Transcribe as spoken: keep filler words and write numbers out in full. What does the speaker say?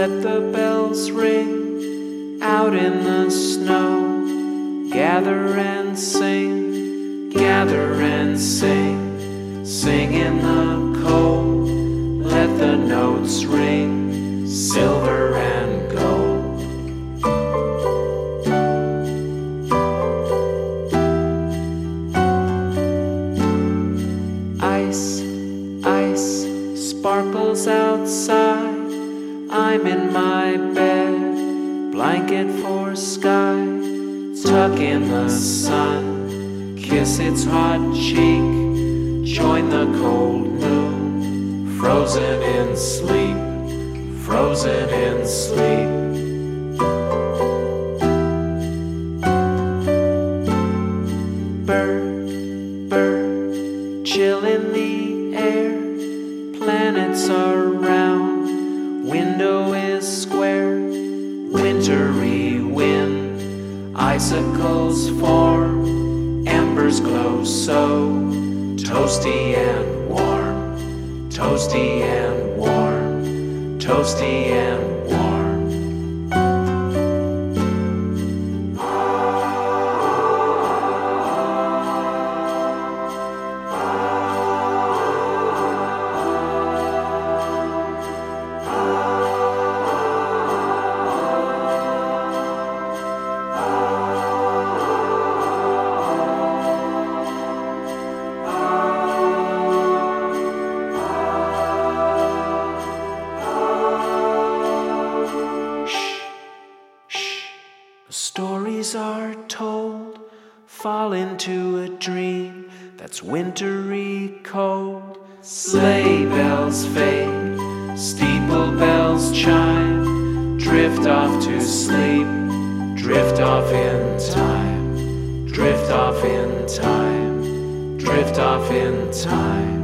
let the bells ring out in the snow. Gather and sing, gather and sing, sing in the cold. Let the notes ring, silver and gold. Ice, ice, sparkles outside. I'm in my bed, blanket for sky. Tuck in the sun, kiss its hot cheek. Join the cold moon, frozen in sleep, frozen in sleep. Bird, bird, chill in the air. Planets are round, window is square. Wintry wind, icicles form, embers glow so toasty and warm, toasty and warm, toasty and warm. Stories are told, fall into a dream that's wintry cold. Sleigh bells fade, steeple bells chime, drift off to sleep, drift off in time, drift off in time, drift off in time.